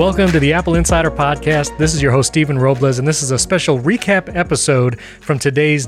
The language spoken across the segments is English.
Welcome to the Apple Insider Podcast. This is your host, Stephen Robles, and this is a special recap episode from today's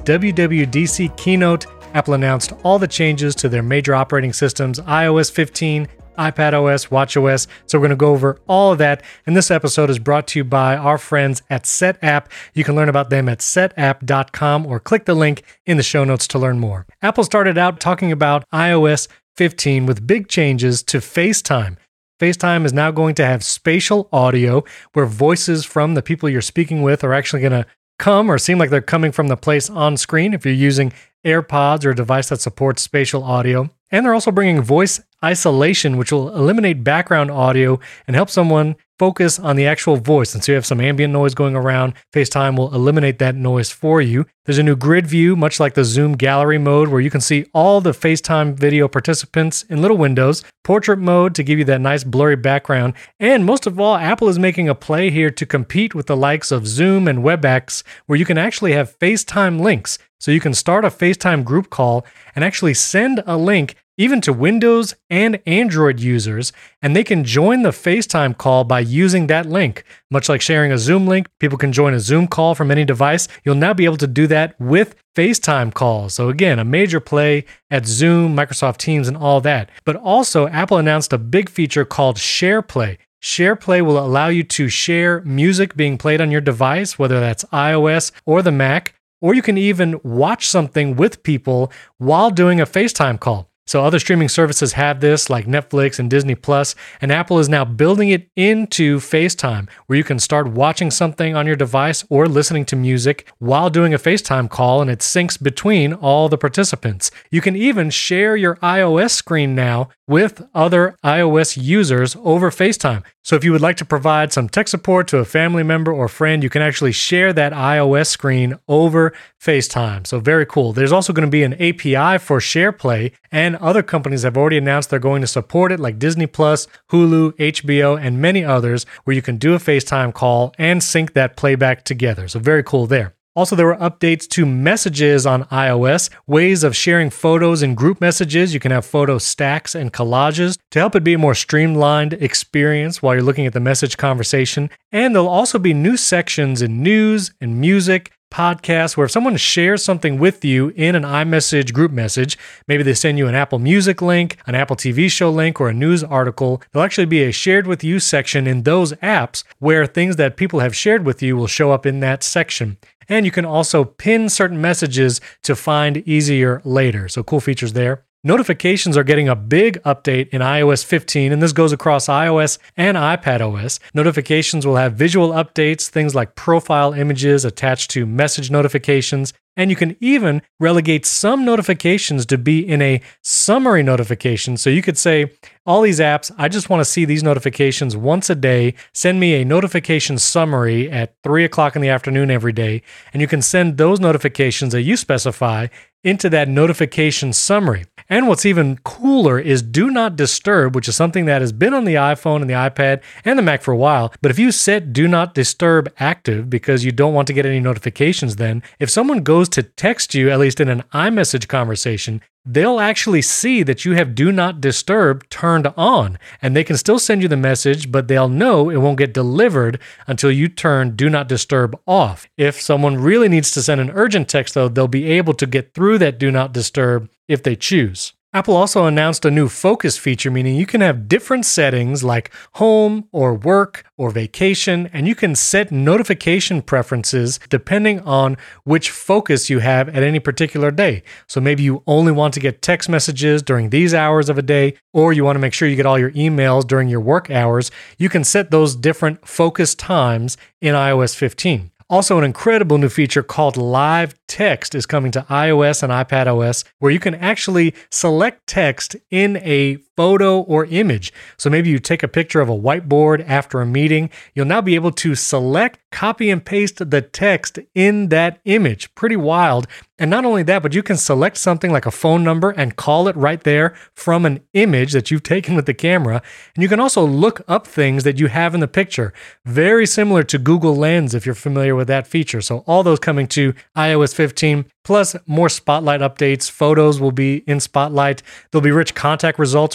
WWDC keynote. Apple announced all the changes to their major operating systems, iOS 15, iPadOS, watchOS. So we're going to go over all of that. And this episode is brought to you by our friends at Setapp. You can learn about them at setapp.com or click the link in the show notes to learn more. Apple started out talking about iOS 15 with big changes to FaceTime. FaceTime is now going to have spatial audio where voices from the people you're speaking with are actually going to come or seem like they're coming from the place on screen if you're using AirPods or a device that supports spatial audio. And they're also bringing voice isolation, which will eliminate background audio and help someone focus on the actual voice. And so you have some ambient noise going around. FaceTime will eliminate that noise for you. There's a new grid view, much like the Zoom gallery mode, where you can see all the FaceTime video participants in little windows. Portrait mode to give you that nice blurry background. And most of all, Apple is making a play here to compete with the likes of Zoom and WebEx, where you can actually have FaceTime links. So you can start a FaceTime group call and actually send a link even to Windows and Android users, and they can join the FaceTime call by using that link. Much like sharing a Zoom link, people can join a Zoom call from any device. You'll now be able to do that with FaceTime calls. So again, a major play at Zoom, Microsoft Teams, and all that. But also, Apple announced a big feature called SharePlay. SharePlay will allow you to share music being played on your device, whether that's iOS or the Mac, or you can even watch something with people while doing a FaceTime call. So other streaming services have this, like Netflix and Disney Plus, and Apple is now building it into FaceTime, where you can start watching something on your device or listening to music while doing a FaceTime call, and it syncs between all the participants. You can even share your iOS screen now with other iOS users over FaceTime. So if you would like to provide some tech support to a family member or friend, you can actually share that iOS screen over FaceTime. So very cool. There's also going to be an API for SharePlay, and other companies have already announced they're going to support it, like Disney Plus, Hulu, HBO, and many others, where you can do a FaceTime call and sync that playback together. So very cool there. Also, there were updates to messages on iOS, ways of sharing photos in group messages. You can have photo stacks and collages to help it be a more streamlined experience while you're looking at the message conversation. And there'll also be new sections in news and music, podcasts, where if someone shares something with you in an iMessage group message, maybe they send you an Apple Music link, an Apple TV show link, or a news article, there'll actually be a shared with you section in those apps where things that people have shared with you will show up in that section. And you can also pin certain messages to find easier later. So cool features there. Notifications are getting a big update in iOS 15, and this goes across iOS and iPadOS. Notifications will have visual updates, things like profile images attached to message notifications, and you can even relegate some notifications to be in a summary notification. So you could say, all these apps, I just want to see these notifications once a day. Send me a notification summary at 3 o'clock in the afternoon every day. And you can send those notifications that you specify into that notification summary. And what's even cooler is Do Not Disturb, which is something that has been on the iPhone and the iPad and the Mac for a while. But if you set Do Not Disturb active because you don't want to get any notifications, then if someone goes to text you, at least in an iMessage conversation, they'll actually see that you have Do Not Disturb turned on, and they can still send you the message, but they'll know it won't get delivered until you turn Do Not Disturb off. If someone really needs to send an urgent text, though, they'll be able to get through that Do Not Disturb if they choose. Apple also announced a new focus feature, meaning you can have different settings like home or work or vacation, and you can set notification preferences depending on which focus you have at any particular day. So maybe you only want to get text messages during these hours of a day, or you want to make sure you get all your emails during your work hours. You can set those different focus times in iOS 15. Also, an incredible new feature called Live Text is coming to iOS and iPadOS, where you can actually select text in a photo or image. So maybe you take a picture of a whiteboard after a meeting. You'll now be able to select, copy and paste the text in that image. Pretty wild. And not only that, but you can select something like a phone number and call it right there from an image that you've taken with the camera. And you can also look up things that you have in the picture. Very similar to Google Lens if you're familiar with that feature. So all those coming to iOS 15. Plus more Spotlight updates. Photos will be in Spotlight. There'll be rich contact results when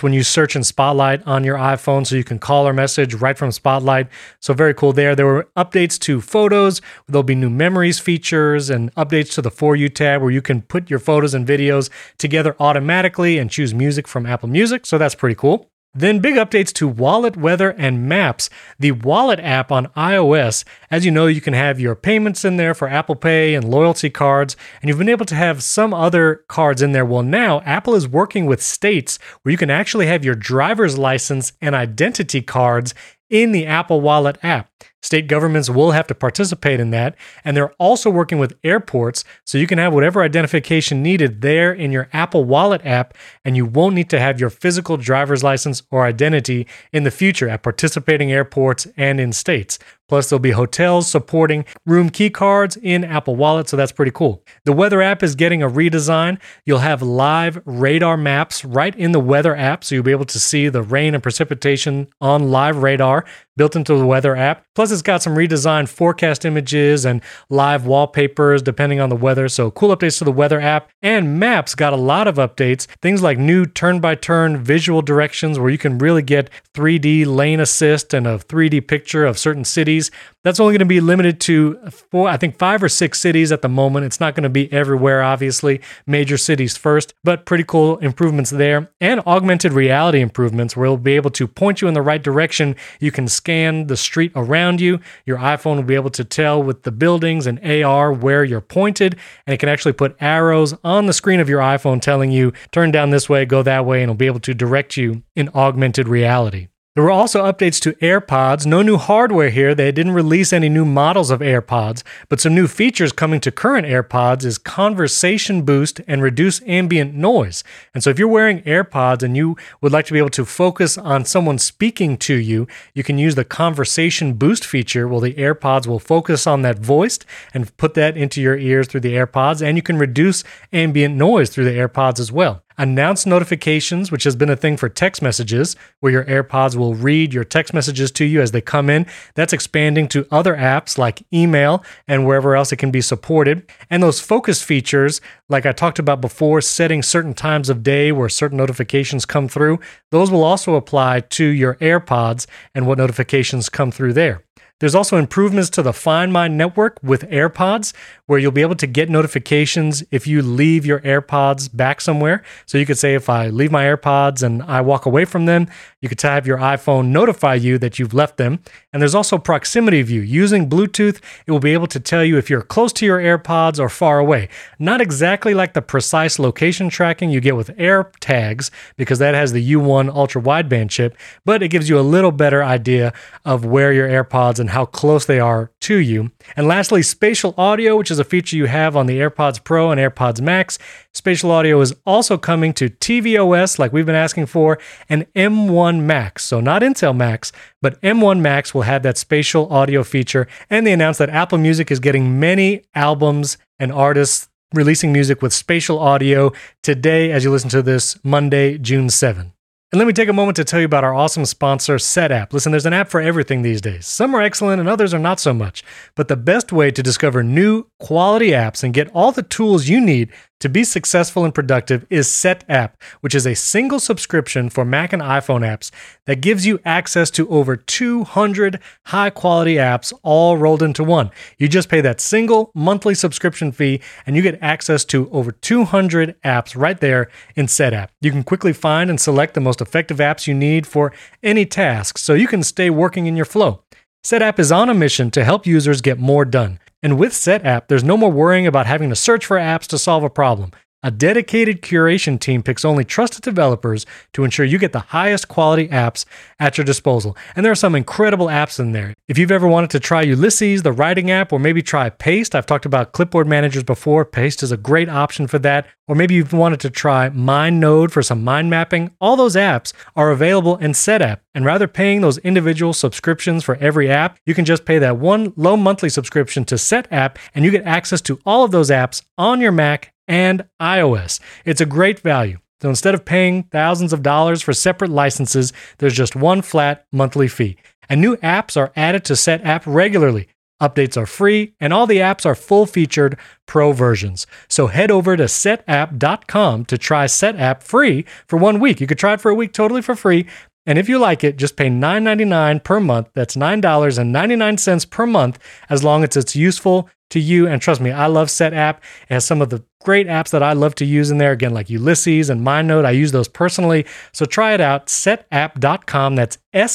when you search in Spotlight on your iPhone, so you can call or message right from Spotlight. So very cool there. There were updates to photos. There'll be new memories features and updates to the For You tab where you can put your photos and videos together automatically and choose music from Apple Music. So that's pretty cool. Then big updates to Wallet, Weather, and Maps. The Wallet app on iOS, as you know, you can have your payments in there for Apple Pay and loyalty cards, and you've been able to have some other cards in there. Well, now Apple is working with states where you can actually have your driver's license and identity cards in the Apple Wallet app. State governments will have to participate in that, and they're also working with airports, so you can have whatever identification needed there in your Apple Wallet app, and you won't need to have your physical driver's license or identity in the future at participating airports and in states. Plus, there'll be hotels supporting room key cards in Apple Wallet, so that's pretty cool. The Weather app is getting a redesign. You'll have live radar maps right in the Weather app, so you'll be able to see the rain and precipitation on live radar built into the Weather app. Plus, it's got some redesigned forecast images and live wallpapers depending on the weather, so cool updates to the Weather app. And Maps got a lot of updates, things like new turn-by-turn visual directions where you can really get 3D lane assist and a 3D picture of certain cities. That's only going to be limited to 5 or 6 cities at the moment. It's not going to be everywhere, obviously. Major cities first, but pretty cool improvements there. And augmented reality improvements where it'll be able to point you in the right direction. You can scan the street around you. Your iPhone will be able to tell with the buildings and AR where you're pointed. And it can actually put arrows on the screen of your iPhone telling you, turn down this way, go that way, and it'll be able to direct you in augmented reality. There were also updates to AirPods. No new hardware here. They didn't release any new models of AirPods, but some new features coming to current AirPods is conversation boost and reduce ambient noise. And so if you're wearing AirPods and you would like to be able to focus on someone speaking to you, you can use the conversation boost feature. Well, the AirPods will focus on that voice and put that into your ears through the AirPods, and you can reduce ambient noise through the AirPods as well. Announced notifications, which has been a thing for text messages, where your AirPods will read your text messages to you as they come in. That's expanding to other apps like email and wherever else it can be supported. And those focus features, like I talked about before, setting certain times of day where certain notifications come through, those will also apply to your AirPods and what notifications come through there. There's also improvements to the Find My network with AirPods, where you'll be able to get notifications if you leave your AirPods back somewhere. So you could say, if I leave my AirPods and I walk away from them, you could have your iPhone notify you that you've left them. And there's also proximity view. Using Bluetooth, it will be able to tell you if you're close to your AirPods or far away. Not exactly like the precise location tracking you get with AirTags, because that has the U1 ultra wideband chip, but it gives you a little better idea of where your AirPods and how close they are to you. And lastly, spatial audio, which is a feature you have on the AirPods Pro and AirPods Max. Spatial audio is also coming to tvOS, like we've been asking for, and M1 Max. So not Intel Max, but M1 Max will have that spatial audio feature. And they announced that Apple Music is getting many albums and artists releasing music with spatial audio today as you listen to this Monday, June 7. And let me take a moment to tell you about our awesome sponsor, Setapp. Listen, there's an app for everything these days. Some are excellent and others are not so much. But the best way to discover new quality apps and get all the tools you need to be successful and productive is Setapp, which is a single subscription for Mac and iPhone apps that gives you access to over 200 high-quality apps all rolled into one. You just pay that single monthly subscription fee and you get access to over 200 apps right there in Setapp. You can quickly find and select the most effective apps you need for any task so you can stay working in your flow. Setapp is on a mission to help users get more done. And with Setapp, there's no more worrying about having to search for apps to solve a problem. A dedicated curation team picks only trusted developers to ensure you get the highest quality apps at your disposal. And there are some incredible apps in there. If you've ever wanted to try Ulysses, the writing app, or maybe try Paste, I've talked about clipboard managers before. Paste is a great option for that. Or maybe you've wanted to try MindNode for some mind mapping. All those apps are available in Setapp. And rather paying those individual subscriptions for every app, you can just pay that one low monthly subscription to Setapp, and you get access to all of those apps on your Mac and iOS. It's a great value. So instead of paying thousands of dollars for separate licenses, there's just one flat monthly fee. And new apps are added to Setapp regularly. Updates are free, and all the apps are full-featured pro versions. So head over to setapp.com to try Setapp free for 1 week. You could try it for a week totally for free. And if you like it, just pay $9.99 per month. That's $9.99 per month, as long as it's useful to you. And trust me, I love Setapp. It has some of the great apps that I love to use in there. Again, like Ulysses and MindNote. I use those personally. So try it out, setapp.com. That's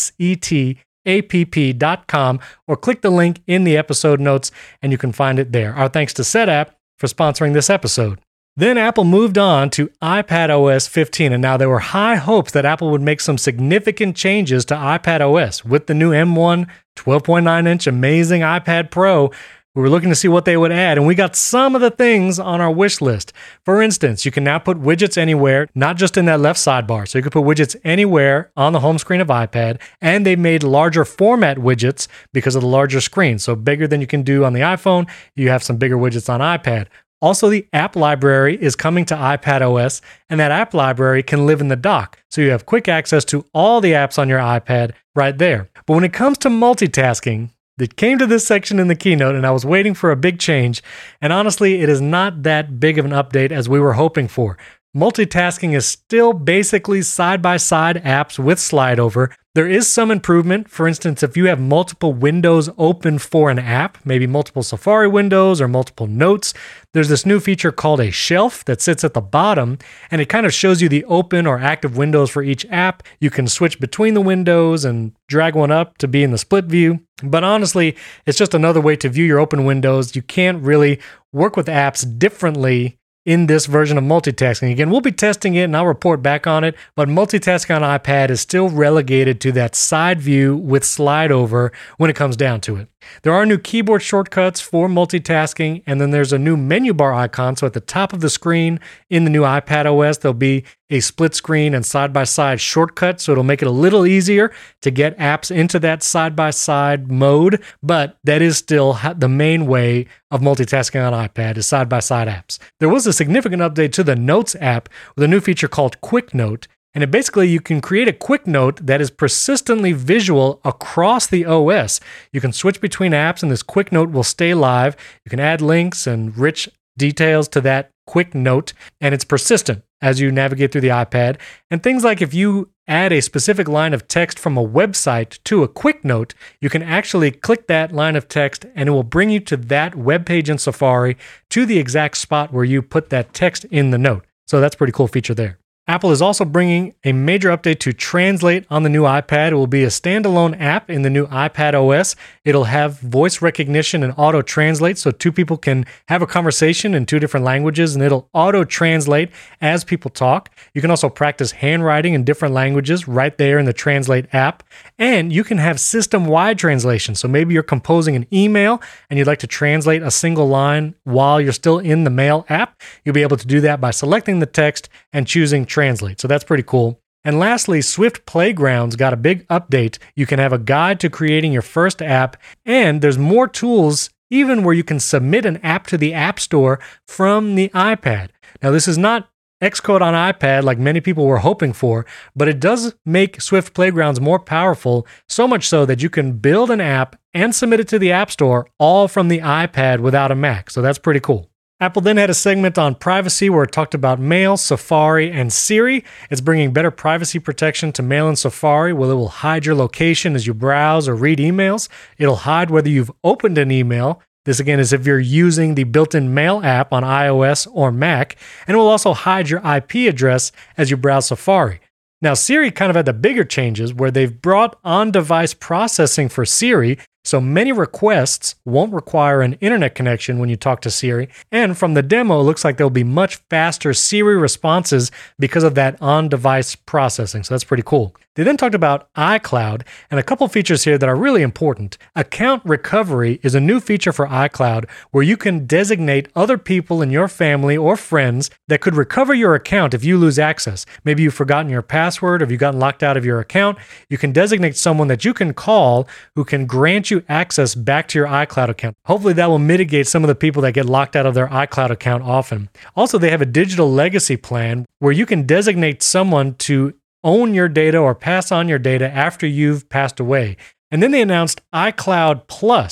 setapp.com, or click the link in the episode notes and you can find it there. Our thanks to Setapp for sponsoring this episode. Then Apple moved on to iPadOS 15, and now there were high hopes that Apple would make some significant changes to iPadOS with the new M1 12.9-inch amazing iPad Pro. We were looking to see what they would add, and we got some of the things on our wish list. For instance, you can now put widgets anywhere, not just in that left sidebar. So you can put widgets anywhere on the home screen of iPad, and they made larger format widgets because of the larger screen. So bigger than you can do on the iPhone, you have some bigger widgets on iPad. Also, the app library is coming to iPadOS, and that app library can live in the dock. So you have quick access to all the apps on your iPad right there. But when it comes to multitasking, it came to this section in the keynote, and I was waiting for a big change. And honestly, it is not that big of an update as we were hoping for. Multitasking is still basically side-by-side apps with slide over. There is some improvement. For instance, if you have multiple windows open for an app, maybe multiple Safari windows or multiple notes, there's this new feature called a shelf that sits at the bottom, and it kind of shows you the open or active windows for each app. You can switch between the windows and drag one up to be in the split view. But honestly, it's just another way to view your open windows. You can't really work with apps differently in this version of multitasking. Again, we'll be testing it and I'll report back on it, but multitasking on iPad is still relegated to that side view with slide over when it comes down to it. There are new keyboard shortcuts for multitasking, and then there's a new menu bar icon. So at the top of the screen in the new iPadOS, there'll be a split screen and side-by-side shortcut. So it'll make it a little easier to get apps into that side-by-side mode, but that is still the main way of multitasking on iPad is side-by-side apps. There was a significant update to the Notes app with a new feature called Quick Note. And basically, you can create a quick note that is persistently visual across the OS. You can switch between apps, and this quick note will stay live. You can add links and rich details to that quick note, and it's persistent as you navigate through the iPad. And things like if you add a specific line of text from a website to a quick note, you can actually click that line of text, and it will bring you to that web page in Safari to the exact spot where you put that text in the note. So that's a pretty cool feature there. Apple is also bringing a major update to Translate on the new iPad. It will be a standalone app in the new iPadOS. It'll have voice recognition and auto-translate, so two people can have a conversation in two different languages, and it'll auto-translate as people talk. You can also practice handwriting in different languages right there in the Translate app. And you can have system-wide translation. So maybe you're composing an email and you'd like to translate a single line while you're still in the Mail app. You'll be able to do that by selecting the text and choosing Translate. So that's pretty cool. And lastly, Swift Playgrounds got a big update. You can have a guide to creating your first app, and there's more tools even where you can submit an app to the App Store from the iPad. Now, this is not Xcode on iPad like many people were hoping for, but it does make Swift Playgrounds more powerful, so much so that you can build an app and submit it to the App Store all from the iPad without a Mac. So that's pretty cool. Apple then had a segment on privacy where it talked about Mail, Safari, and Siri. It's bringing better privacy protection to Mail and Safari. Well, it will hide your location as you browse or read emails. It'll hide whether you've opened an email. This, again, is if you're using the built-in Mail app on iOS or Mac. And it will also hide your IP address as you browse Safari. Now, Siri kind of had the bigger changes where they've brought on-device processing for Siri, so many requests won't require an internet connection when you talk to Siri. And from the demo, it looks like there'll be much faster Siri responses because of that on-device processing. So that's pretty cool. They then talked about iCloud and a couple features here that are really important. Account recovery is a new feature for iCloud where you can designate other people in your family or friends that could recover your account if you lose access. Maybe you've forgotten your password or you've gotten locked out of your account. You can designate someone that you can call who can grant you access back to your iCloud account. Hopefully that will mitigate some of the people that get locked out of their iCloud account often. Also, they have a digital legacy plan where you can designate someone to own your data or pass on your data after you've passed away. And then they announced iCloud Plus.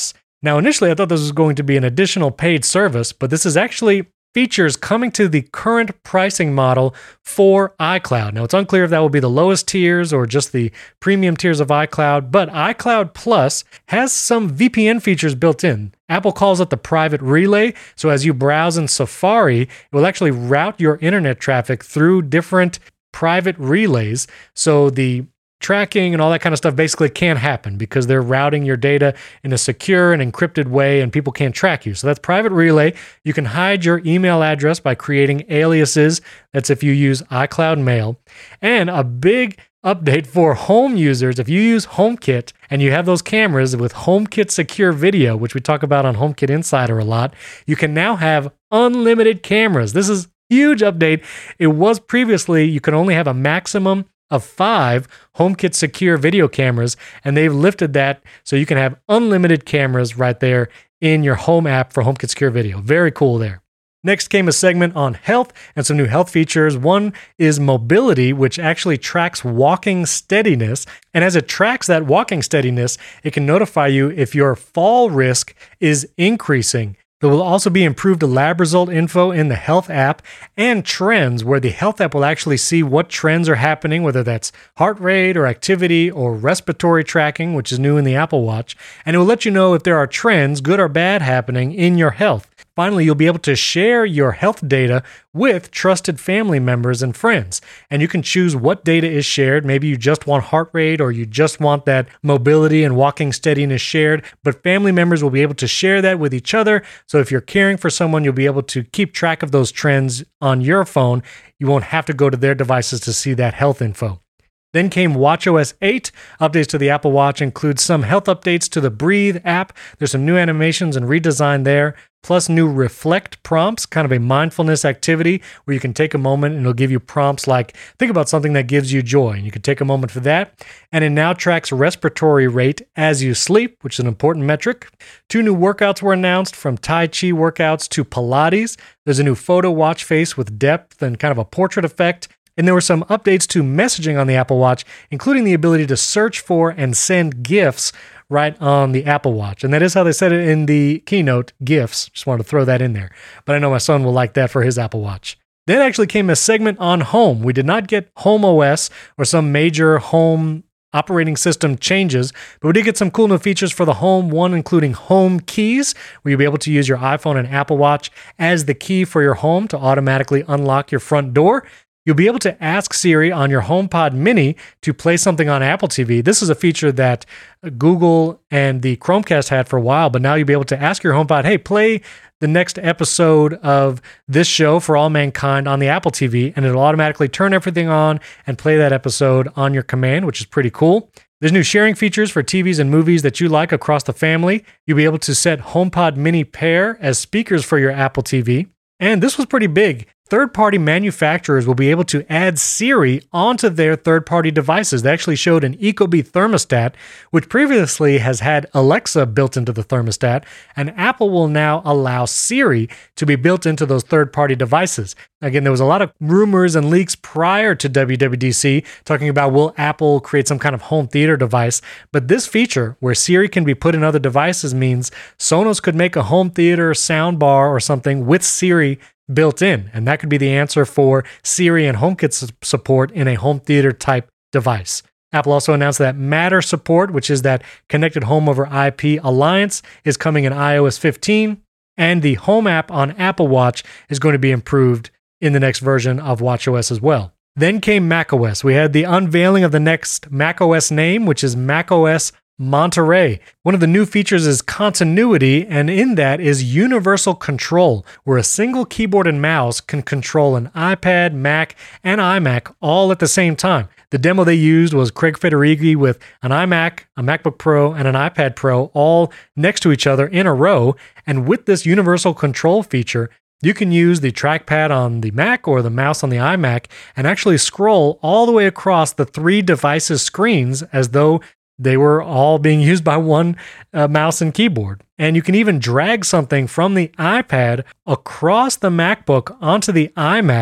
Now, initially, I thought this was going to be an additional paid service, but this is actually features coming to the current pricing model for iCloud. Now, it's unclear if that will be the lowest tiers or just the premium tiers of iCloud, but iCloud Plus has some VPN features built in. Apple calls it the private relay. So as you browse in Safari, it will actually route your internet traffic through different private relays. So the tracking and all that kind of stuff basically can't happen because they're routing your data in a secure and encrypted way and people can't track you. So that's private relay. You can hide your email address by creating aliases. That's if you use iCloud Mail. And a big update for home users. If you use HomeKit and you have those cameras with HomeKit Secure Video, which we talk about on HomeKit Insider a lot, you can now have unlimited cameras. This is a huge update. It was previously you could only have a maximum of 5 HomeKit Secure Video cameras, and they've lifted that so you can have unlimited cameras right there in your home app for HomeKit Secure Video. Very cool there. Next came a segment on health and some new health features. One is mobility, which actually tracks walking steadiness. And as it tracks that walking steadiness, it can notify you if your fall risk is increasing. There will also be improved lab result info in the health app and trends, where the health app will actually see what trends are happening, whether that's heart rate or activity or respiratory tracking, which is new in the Apple Watch. And it will let you know if there are trends, good or bad, happening in your health. Finally, you'll be able to share your health data with trusted family members and friends. And you can choose what data is shared. Maybe you just want heart rate or you just want that mobility and walking steadiness shared. But family members will be able to share that with each other. So if you're caring for someone, you'll be able to keep track of those trends on your phone. You won't have to go to their devices to see that health info. Then came watchOS 8. Updates to the Apple Watch include some health updates to the Breathe app. There's some new animations and redesign there, plus new reflect prompts, kind of a mindfulness activity where you can take a moment and it'll give you prompts like, think about something that gives you joy. And you can take a moment for that. And it now tracks respiratory rate as you sleep, which is an important metric. 2 new workouts were announced, from Tai Chi workouts to Pilates. There's a new photo watch face with depth and kind of a portrait effect. And there were some updates to messaging on the Apple Watch, including the ability to search for and send GIFs right on the Apple Watch. And that is how they said it in the keynote, GIFs. Just wanted to throw that in there. But I know my son will like that for his Apple Watch. Then actually came a segment on home. We did not get Home OS or some major home operating system changes, but we did get some cool new features for the home, one including home keys, where you'll be able to use your iPhone and Apple Watch as the key for your home to automatically unlock your front door. You'll be able to ask Siri on your HomePod Mini to play something on Apple TV. This is a feature that Google and the Chromecast had for a while, but now you'll be able to ask your HomePod, hey, play the next episode of this show For All Mankind on the Apple TV, and it'll automatically turn everything on and play that episode on your command, which is pretty cool. There's new sharing features for TVs and movies that you like across the family. You'll be able to set HomePod Mini Pair as speakers for your Apple TV. And this was pretty big. Third-party manufacturers will be able to add Siri onto their third-party devices. They actually showed an Ecobee thermostat, which previously has had Alexa built into the thermostat, and Apple will now allow Siri to be built into those third-party devices. Again, there was a lot of rumors and leaks prior to WWDC talking about, will Apple create some kind of home theater device? But this feature, where Siri can be put in other devices, means Sonos could make a home theater sound bar or something with Siri built in, and that could be the answer for Siri and HomeKit support in a home theater type device. Apple also announced that Matter support, which is that connected home over IP alliance, is coming in iOS 15, and the Home app on Apple Watch is going to be improved in the next version of watchOS as well. Then came macOS. We had the unveiling of the next macOS name, which is macOS Monterey. One of the new features is continuity, and in that is universal control, where a single keyboard and mouse can control an iPad, Mac, and iMac all at the same time. The demo they used was Craig Federighi with an iMac, a MacBook Pro, and an iPad Pro all next to each other in a row. And with this universal control feature, you can use the trackpad on the Mac or the mouse on the iMac and actually scroll all the way across the 3 devices' screens as though they were all being used by one mouse and keyboard. And you can even drag something from the iPad across the MacBook onto the iMac,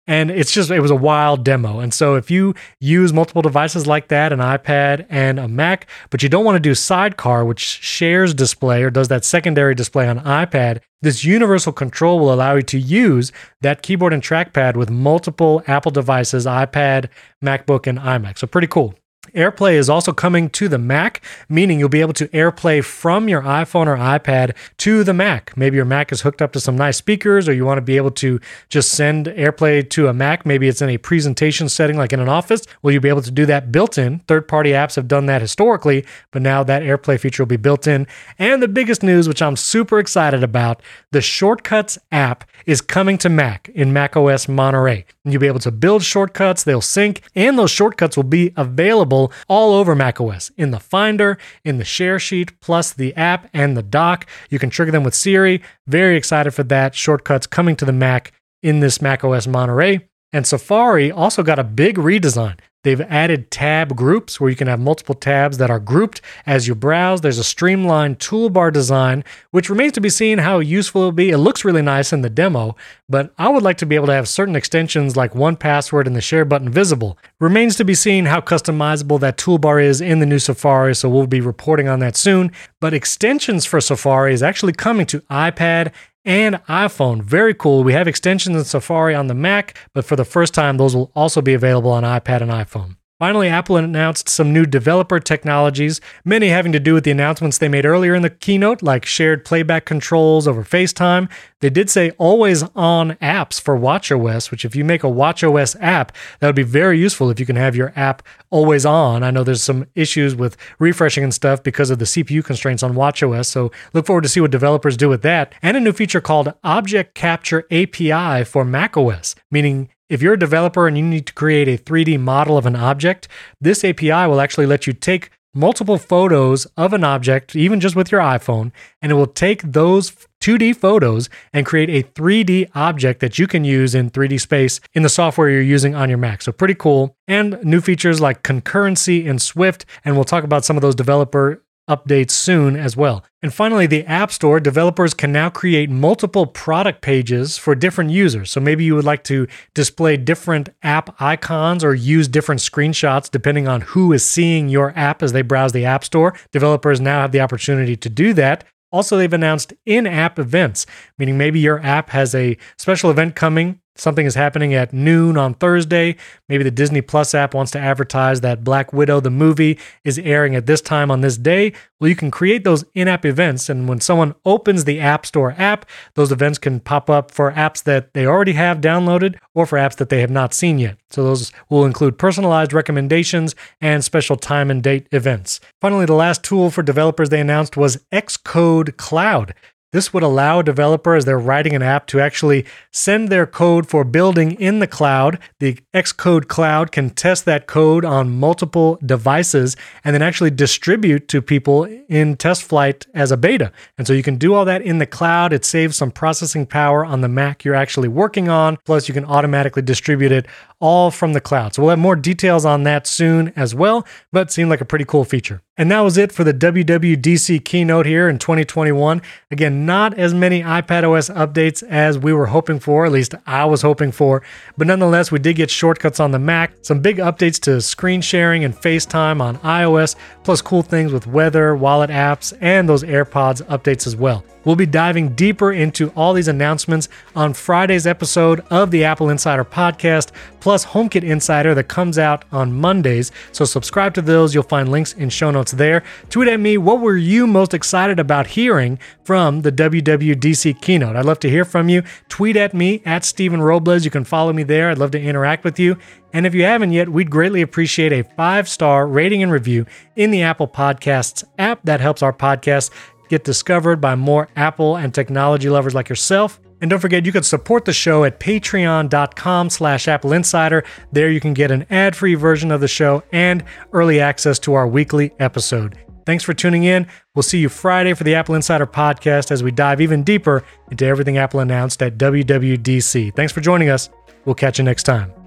And it was a wild demo. And so if you use multiple devices like that, an iPad and a Mac, but you don't want to do Sidecar, which shares display or does that secondary display on iPad, this universal control will allow you to use that keyboard and trackpad with multiple Apple devices, iPad, MacBook, and iMac. So pretty cool. AirPlay is also coming to the Mac, meaning you'll be able to AirPlay from your iPhone or iPad to the Mac. Maybe your Mac is hooked up to some nice speakers, or you want to be able to just send AirPlay to a Mac. Maybe it's in a presentation setting like in an office. Well, you'll be able to do that built in. Third-party apps have done that historically, but now that AirPlay feature will be built in. And the biggest news, which I'm super excited about, the Shortcuts app is coming to Mac in macOS Monterey. And you'll be able to build shortcuts, they'll sync, and those shortcuts will be available all over macOS, in the Finder, in the Share Sheet, plus the app and the dock. You can trigger them with Siri. Very excited for that. Shortcuts coming to the Mac in this macOS Monterey. And Safari also got a big redesign. They've added tab groups where you can have multiple tabs that are grouped as you browse. There's a streamlined toolbar design, which remains to be seen how useful it'll be. It looks really nice in the demo, but I would like to be able to have certain extensions like 1Password and the share button visible. Remains to be seen how customizable that toolbar is in the new Safari, so we'll be reporting on that soon. But extensions for Safari is actually coming to iPad and iPhone. Very cool. We have extensions in Safari on the Mac, but for the first time, those will also be available on iPad and iPhone. Finally, Apple announced some new developer technologies, many having to do with the announcements they made earlier in the keynote, like shared playback controls over FaceTime. They did say always-on apps for watchOS, which if you make a watchOS app, that would be very useful if you can have your app always on. I know there's some issues with refreshing and stuff because of the CPU constraints on watchOS, so look forward to see what developers do with that. And a new feature called Object Capture API for macOS, meaning if you're a developer and you need to create a 3D model of an object, this API will actually let you take multiple photos of an object, even just with your iPhone, and it will take those 2D photos and create a 3D object that you can use in 3D space in the software you're using on your Mac. So pretty cool. And new features like concurrency in Swift, and we'll talk about some of those developer updates soon as well. And finally, the App Store, developers can now create multiple product pages for different users. So maybe you would like to display different app icons or use different screenshots depending on who is seeing your app as they browse the App Store. Developers now have the opportunity to do that. Also, they've announced in-app events, meaning maybe your app has a special event coming. Something is happening at noon on Thursday. Maybe the Disney Plus app wants to advertise that Black Widow, the movie, is airing at this time on this day. Well, you can create those in-app events, and when someone opens the App Store app, those events can pop up for apps that they already have downloaded or for apps that they have not seen yet. So those will include personalized recommendations and special time and date events. Finally, the last tool for developers they announced was Xcode Cloud. This would allow a developer, as they're writing an app, to actually send their code for building in the cloud. The Xcode Cloud can test that code on multiple devices and then actually distribute to people in test flight as a beta. And so you can do all that in the cloud. It saves some processing power on the Mac you're actually working on. Plus, you can automatically distribute it all from the cloud. So we'll have more details on that soon as well, but it seemed like a pretty cool feature. And that was it for the WWDC keynote here in 2021. Again, not as many iPadOS updates as we were hoping for, at least I was hoping for, but nonetheless, we did get shortcuts on the Mac, some big updates to screen sharing and FaceTime on iOS, plus cool things with weather, wallet apps, and those AirPods updates as well. We'll be diving deeper into all these announcements on Friday's episode of the Apple Insider Podcast, plus HomeKit Insider that comes out on Mondays. So subscribe to those. You'll find links in show notes there. Tweet at me, what were you most excited about hearing from the WWDC keynote? I'd love to hear from you. Tweet at me, at Steven Robles. You can follow me there. I'd love to interact with you. And if you haven't yet, we'd greatly appreciate a 5-star rating and review in the Apple Podcasts app. That helps our podcast get discovered by more Apple and technology lovers like yourself. And don't forget, you can support the show at patreon.com/Apple Insider. There you can get an ad-free version of the show and early access to our weekly episode. Thanks for tuning in. We'll see you Friday for the Apple Insider Podcast as we dive even deeper into everything Apple announced at WWDC. Thanks for joining us. We'll catch you next time.